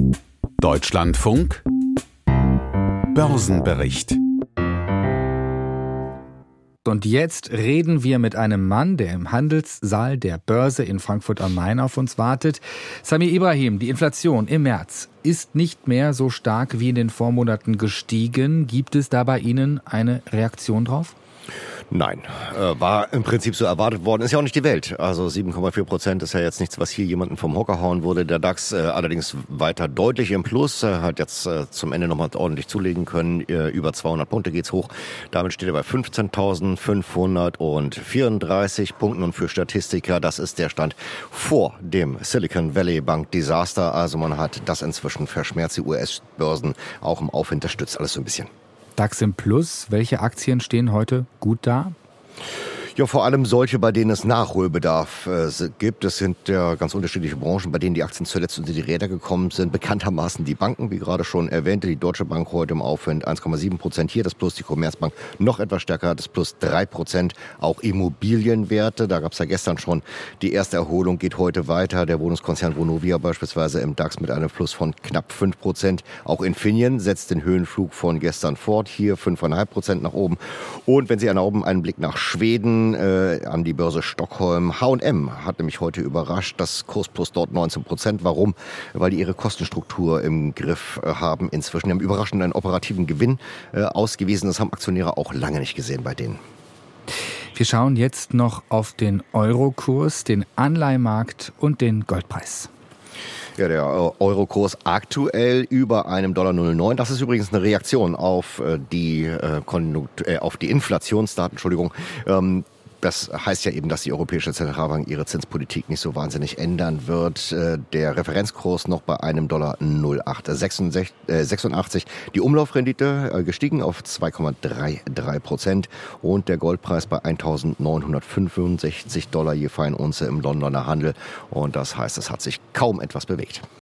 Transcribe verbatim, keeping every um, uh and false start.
Deutschlandfunk Börsenbericht. Und jetzt reden wir mit einem Mann, der im Handelssaal der Börse in Frankfurt am Main auf uns wartet. Samir Ibrahim, die Inflation im März ist nicht mehr so stark wie in den Vormonaten gestiegen. Gibt es da bei Ihnen eine Reaktion drauf? Nein, äh, war im Prinzip so erwartet worden. Ist ja auch nicht die Welt. Also sieben Komma vier Prozent ist ja jetzt nichts, was hier jemanden vom Hocker hauen würde. Der DAX äh, allerdings weiter deutlich im Plus. Er hat jetzt äh, zum Ende nochmal ordentlich zulegen können. Äh, über zweihundert Punkte geht's hoch. Damit steht er bei fünfzehntausendfünfhundertvierunddreißig Punkten. Und für Statistiker, das ist der Stand vor dem Silicon Valley Bank Desaster. Also man hat das inzwischen verschmerzt. Die U S-Börsen auch im Aufwind. Das stützt alles so ein bisschen. DAX im Plus. Welche Aktien stehen heute gut da? Ja, vor allem solche, bei denen es Nachholbedarf äh, gibt. Es sind ja ganz unterschiedliche Branchen, bei denen die Aktien zuletzt unter die Räder gekommen sind. Bekanntermaßen die Banken, wie gerade schon erwähnte. Die Deutsche Bank heute im Aufwind eins Komma sieben Prozent. Hier das Plus, die Commerzbank noch etwas stärker, das Plus drei Prozent. Auch Immobilienwerte, da gab es ja gestern schon die erste Erholung, geht heute weiter. Der Wohnungskonzern Vonovia beispielsweise im DAX mit einem Plus von knapp fünf Prozent. Auch Infineon setzt den Höhenflug von gestern fort. Hier fünf Komma fünf Prozent nach oben. Und wenn Sie erlauben, einen Blick nach Schweden, Äh, an die Börse Stockholm. H und M hat nämlich heute überrascht, das Kursplus dort neunzehn Prozent. Warum? Weil die ihre Kostenstruktur im Griff äh, haben inzwischen. Die haben überraschend einen operativen Gewinn äh, ausgewiesen. Das haben Aktionäre auch lange nicht gesehen bei denen. Wir schauen jetzt noch auf den Eurokurs, den Anleihemarkt und den Goldpreis. Ja, der Eurokurs aktuell über einem Dollar null Komma neun. Das ist übrigens eine Reaktion auf die, äh, auf die Inflationsdaten. Entschuldigung. Ähm, Das heißt ja eben, dass die Europäische Zentralbank ihre Zinspolitik nicht so wahnsinnig ändern wird. Der Referenzkurs noch bei einem Dollar null Komma acht sechsundachtzig. Die Umlaufrendite gestiegen auf zwei Komma dreiunddreißig Prozent und der Goldpreis bei eintausendneunhundertfünfundsechzig Dollar je Feinunze im Londoner Handel. Und das heißt, es hat sich kaum etwas bewegt.